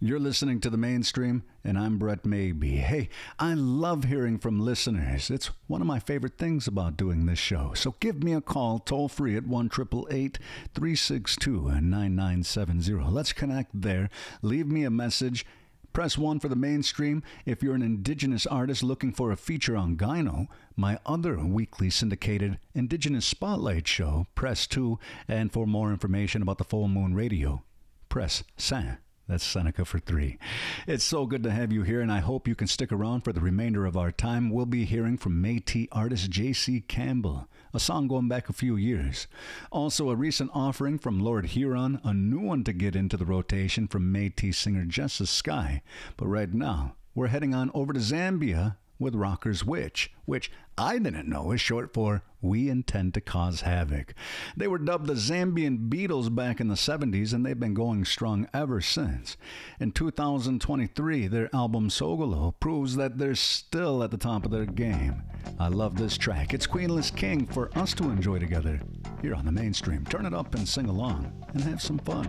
You're listening to The Mainstream, and I'm Brett Maybe. Hey, I love hearing from listeners. It's one of my favorite things about doing this show. So give me a call toll-free at 1-888-362-9970. Let's connect there. Leave me a message. Press 1 for The Mainstream. If you're an Indigenous artist looking for a feature on Gyno, my other weekly syndicated Indigenous Spotlight show, press 2. And for more information about the Full Moon Radio, press San. That's Seneca for 3. It's so good to have you here, and I hope you can stick around for the remainder of our time. We'll be hearing from Métis artist J.C. Campbell, a song going back a few years. Also, a recent offering from Lord Huron, a new one to get into the rotation from Métis singer Jessa Sky. But right now, we're heading on over to Zambia with Rockers Witch, which I didn't know is short for We Intend to Cause Havoc. They were dubbed the Zambian Beatles back in the 70s, and they've been going strong ever since. In 2023, their album Sogolo proves that they're still at the top of their game. I love this track. It's Queenless King for us to enjoy together here on The Mainstream. Turn it up and sing along and have some fun.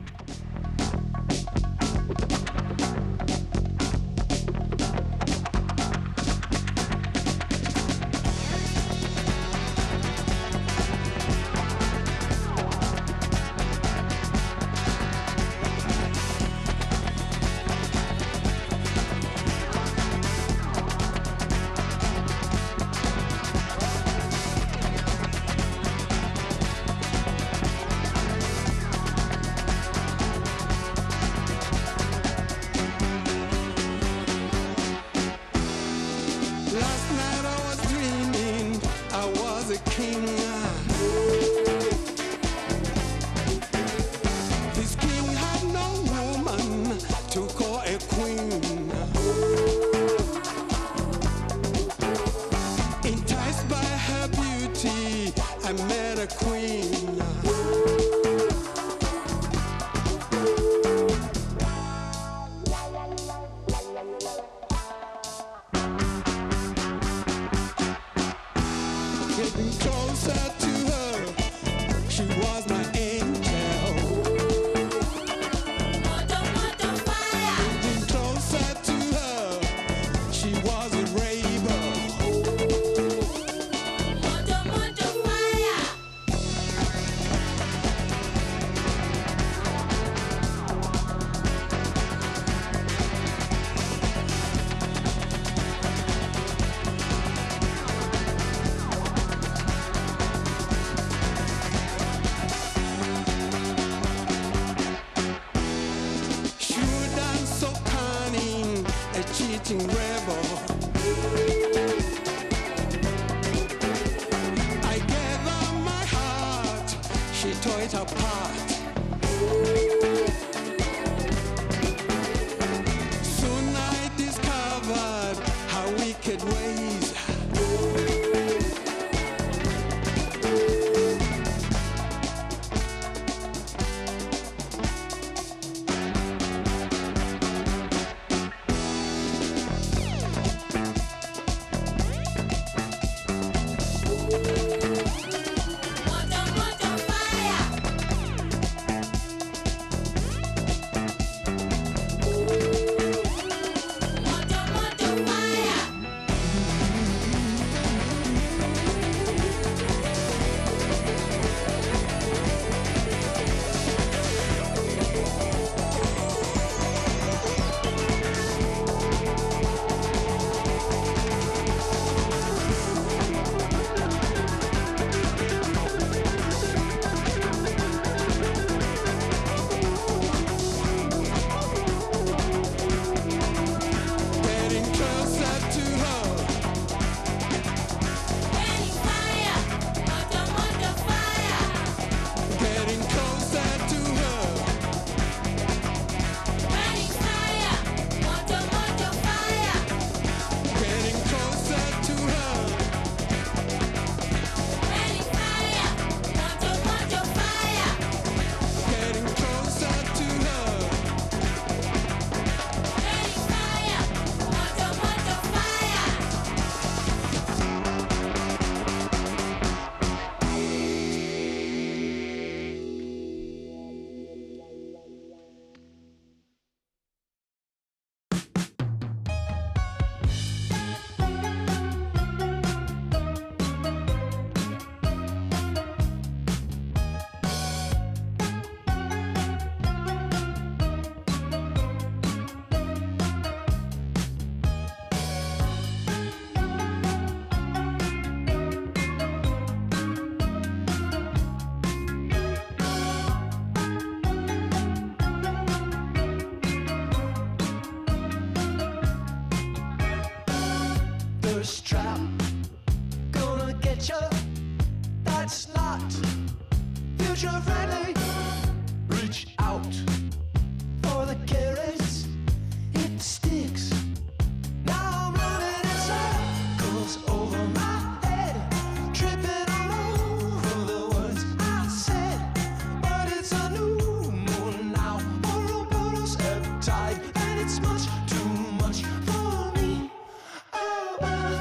tourist trap. Gonna get you, that's not future friendly. Reach out for the carrots, it sticks. Now I'm running in circles over my head, tripping all over the words I said. But it's a new moon now, Ouroboros ebb tide, and it's much too much for me. Oh,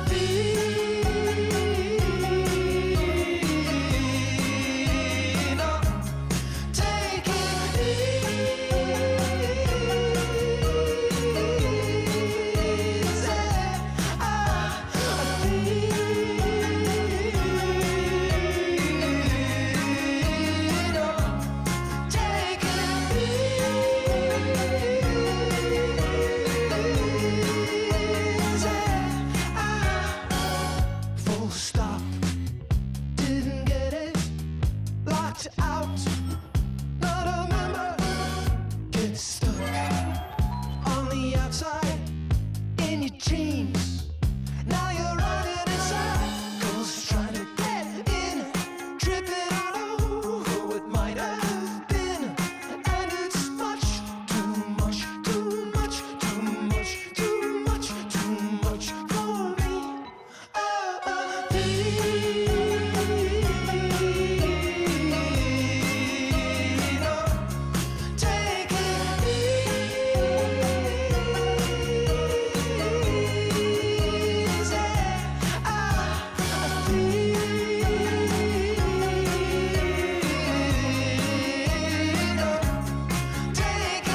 Athena, take it easy. Athena, take it easy. Full stop, didn't get it, locked out, not a member, get stuck on the outside in your jeans. Now you're running in circles, trying to get in, tripping all over what might have been. And it's much too much, too much, too much, too much, too much for me. Oh, Athena, take it easy. Athena, take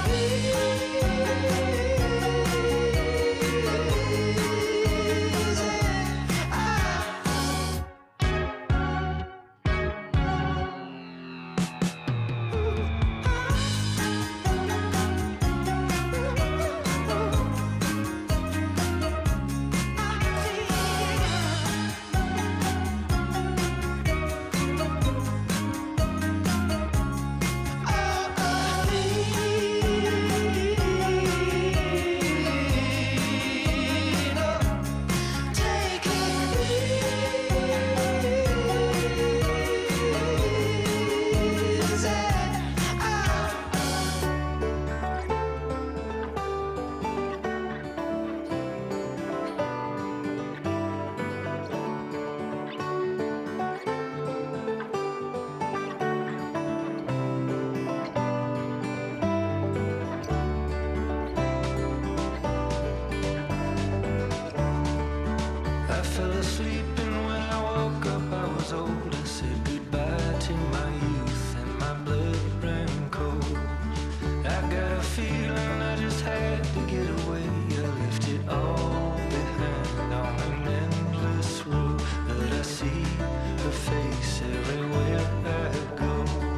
I fell asleep and when I woke up I was old. I said goodbye to my youth and my blood ran cold. I got a feeling I just had to get away. I left it all behind on an endless road, but I see her face everywhere I go.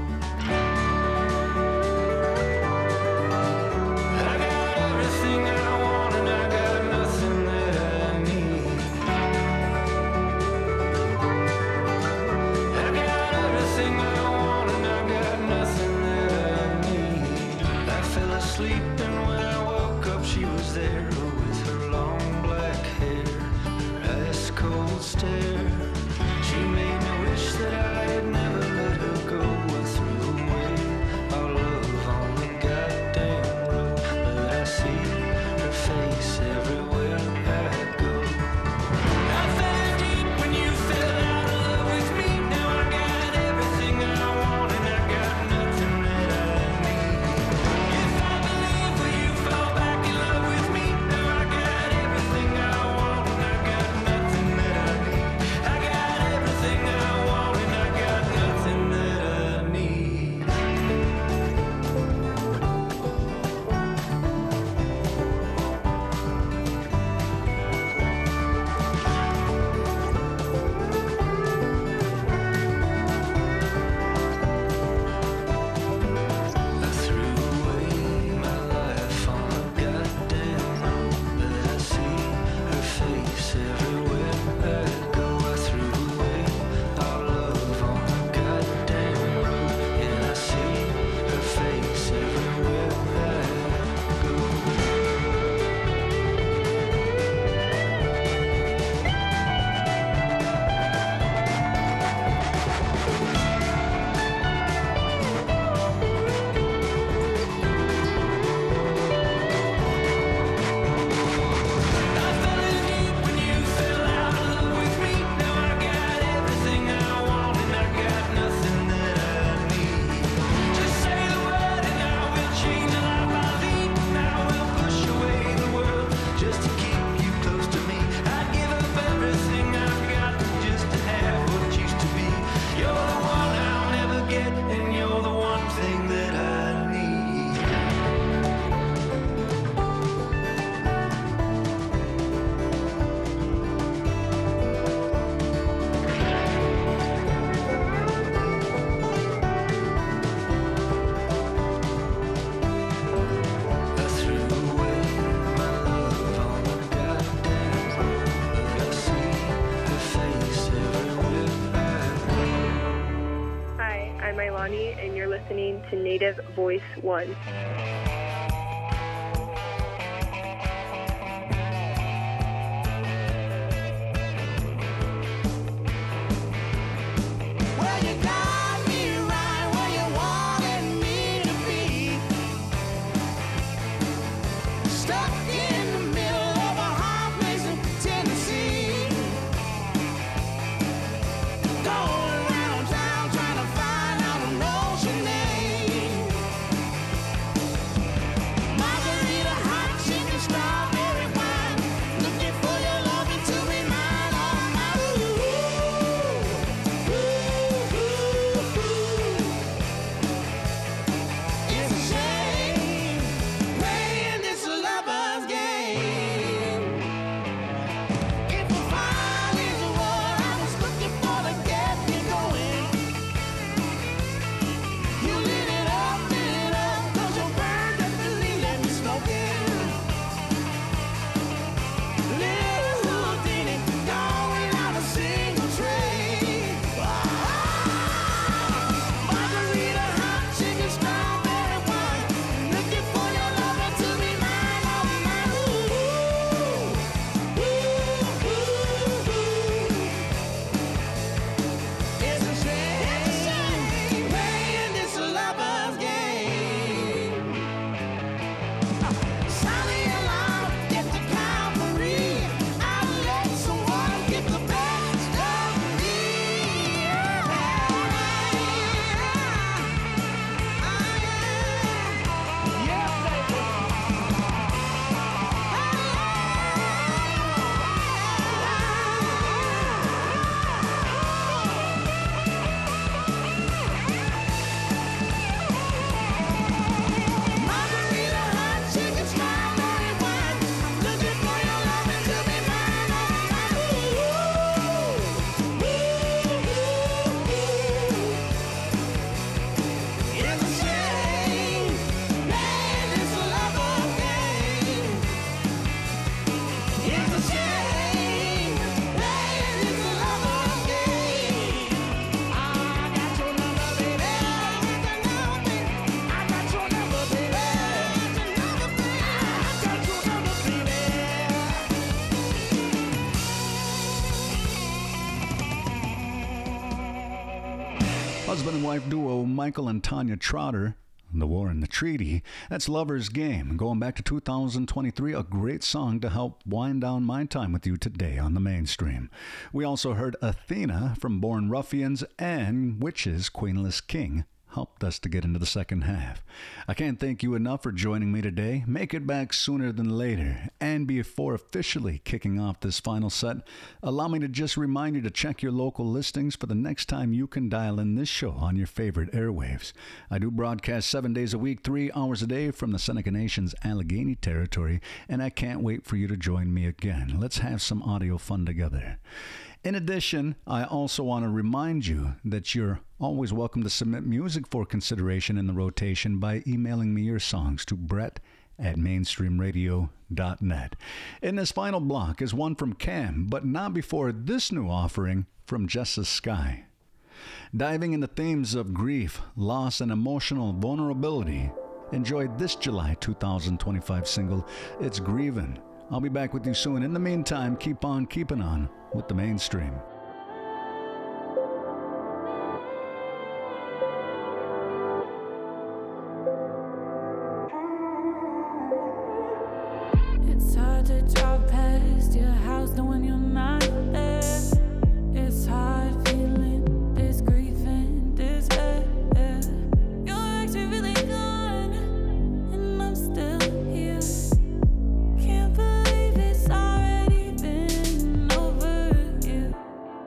I got everything I want and I got nothing that I need. I got everything I want and I got nothing that I need. I fell asleep and when I woke up she was there with her long black hair, her ice cold stare. She made me wish that I had never let her go. I threw away our love on the goddamn road, but I see her face everywhere I go. I fell deep when you fell out of love with me. Now I got everything I want and I got nothing that I need. If I believe, will you fall back in love with me? listening to Native Voice One. Husband and wife duo Michael and Tanya Trotter, The War and the Treaty. That's Lover's Game. Going back to 2023, a great song to help wind down my time with you today on the mainstream. We also heard Athena from Born Ruffians and Witches, Queenless King helped us to get into the second half. I can't thank you enough for joining me today. Make it back sooner than later. And before officially kicking off this final set, allow me to just remind you to check your local listings for the next time you can dial in this show on your favorite airwaves. I do broadcast 7 days a week, 3 hours a day from the Seneca Nation's Allegheny territory, and I can't wait for you to join me again. Let's have some audio fun together. In addition, I also want to remind you that you're always welcome to submit music for consideration in the rotation by emailing me your songs to brett@mainstreamradio.net. In this final block is one from Cam, but not before this new offering from Jessa Sky. Diving into themes of grief, loss, and emotional vulnerability, enjoy this July 2025 single, It's Grievin'. I'll be back with you soon. In the meantime, keep on keeping on with the mainstream. It's hard to drive past your house knowing you're not there. It's hard feeling this grief and despair. You're actually really gone, and I'm still here. Can't believe it's already been over you.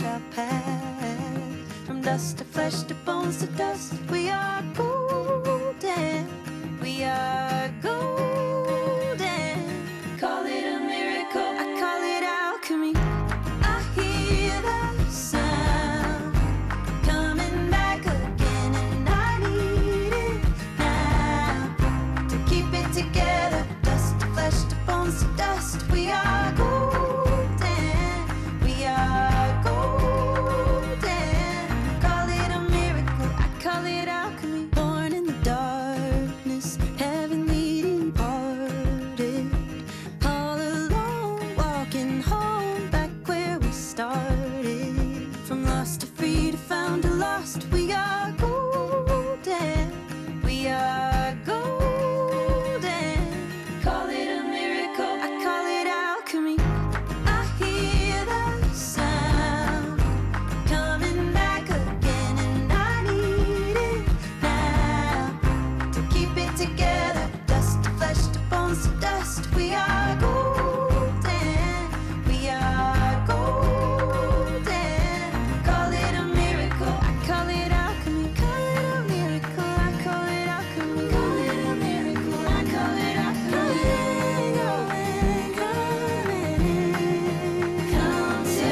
shall pass. From dust to flesh to bones to dust, we are golden. We are golden. Call it a miracle, I call it alchemy. I hear the sound coming back again, and I need it now to keep it together. Dust to flesh to bones to dust, we are golden. We are golden. Call it a miracle, I call it alchemy. Born in the darkness, heavenly departed. All alone, walking home back where we started. From lost to free to found to lost, we are golden. We are golden. Call it a miracle, I call it alchemy. I hear the sound coming back again, and I need it now to keep it together. Dust to flesh to bones to dust, we are golden. We are golden. Call it a miracle, I call it alchemy. Call it a miracle, I call it alchemy. Call it a miracle, I call it alchemy. Come to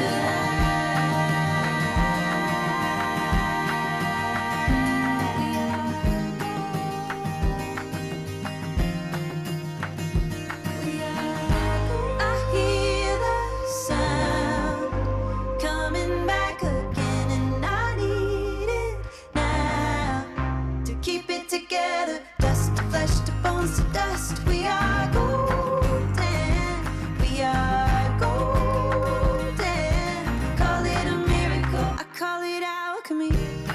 I hear the sound coming back again, and I need it now to keep it together. Dust to flesh to bones to dust, we are golden. We are golden. Call it a miracle, I call it alchemy.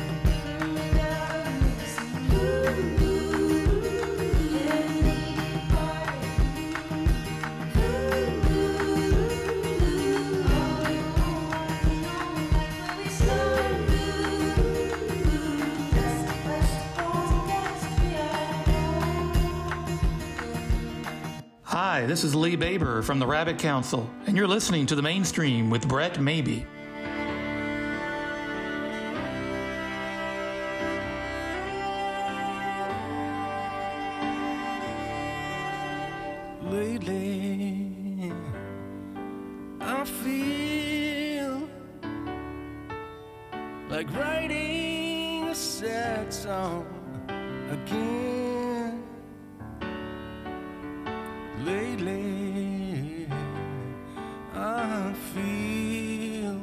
Hi, this is Lee Baber from the Rabbit Council, and you're listening to The Mainstream with Brett Maybe. Lately, I feel like writing a sad song again. Lately, I feel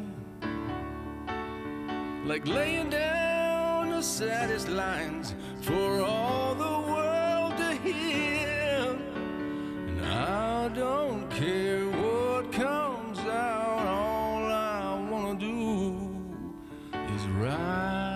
like laying down the saddest lines for all the world to hear. And I don't care what comes out, all I wanna do is write.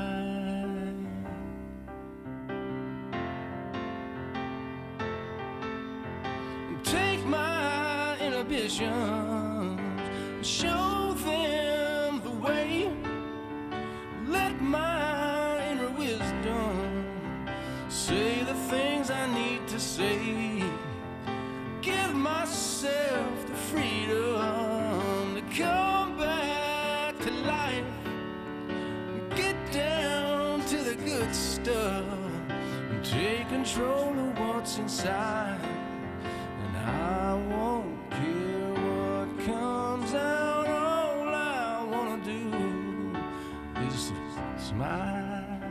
Take my inhibitions, show them the way. Let my inner wisdom say the things I need to say. Give myself the freedom to come back to life. Get down to the good stuff and take control of what's inside. And I won't care what comes out, all I wanna do is smile.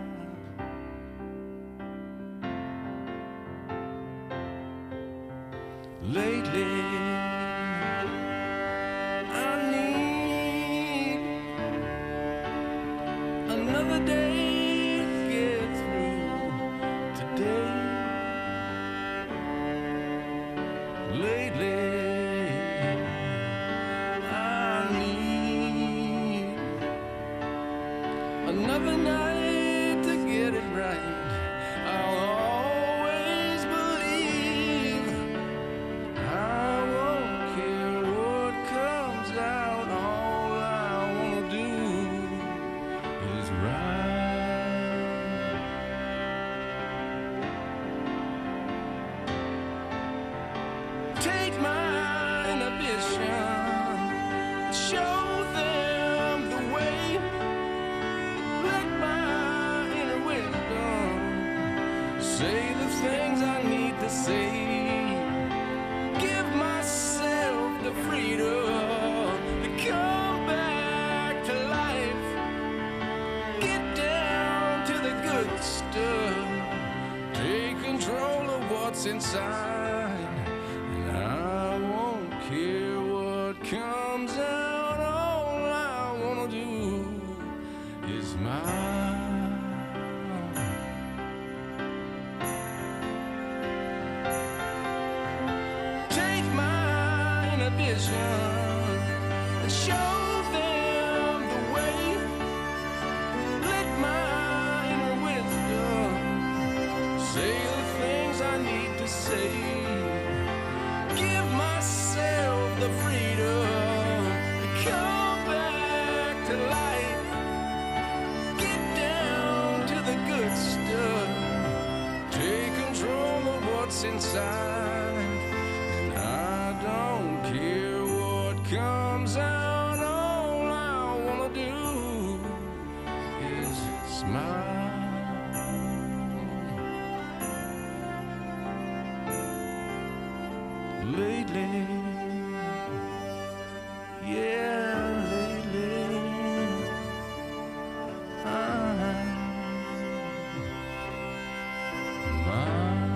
Lately, I need another day to get through today. Lately, I need another night to get it right. I'll always believe. I won't care what comes out. All I wanna do is write. Take my inhibition, show them the way. say the things I need to say, give myself the freedom to come back to life, get down to the good stuff, take control of what's inside, and I won't care what comes out, all I wanna do is smile. Take my inhibition and show them the way, let my inner wisdom say the things I need to say, give myself the freedom to come back to life, get down to the good stuff, take control of what's inside, and I don't care what comes out, all I wanna do is smile. Lately, yeah, lately, I'm mine.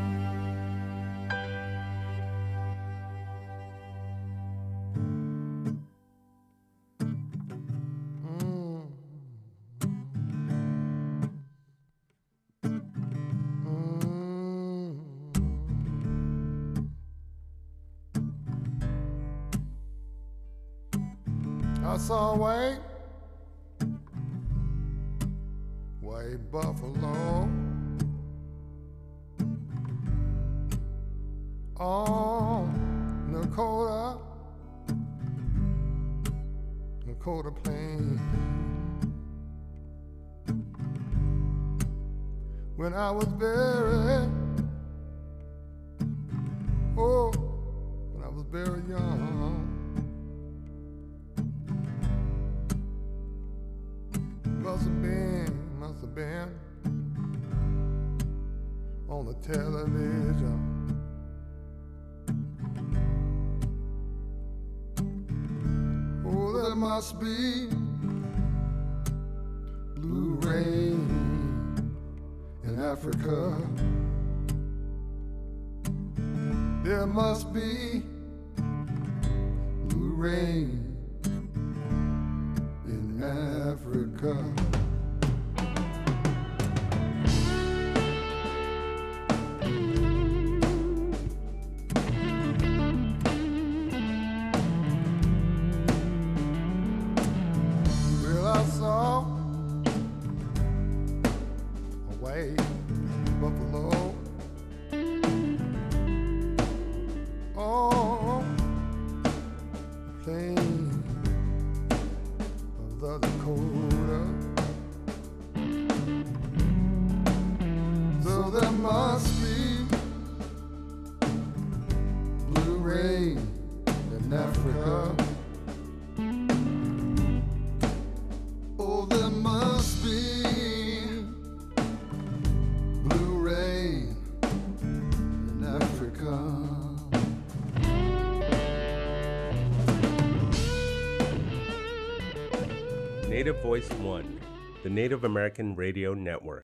I saw Wade Buffalo on Dakota Plain. When I was very young, must have been on the television. Oh, there must be blue rain in Africa. There must be blue rain in Africa. Well, I saw a white buffalo on the plain of the Dakota. So there must be blue rain in Africa. Oh, there must be blue rain in Africa. Native Voice One, the Native American Radio Network.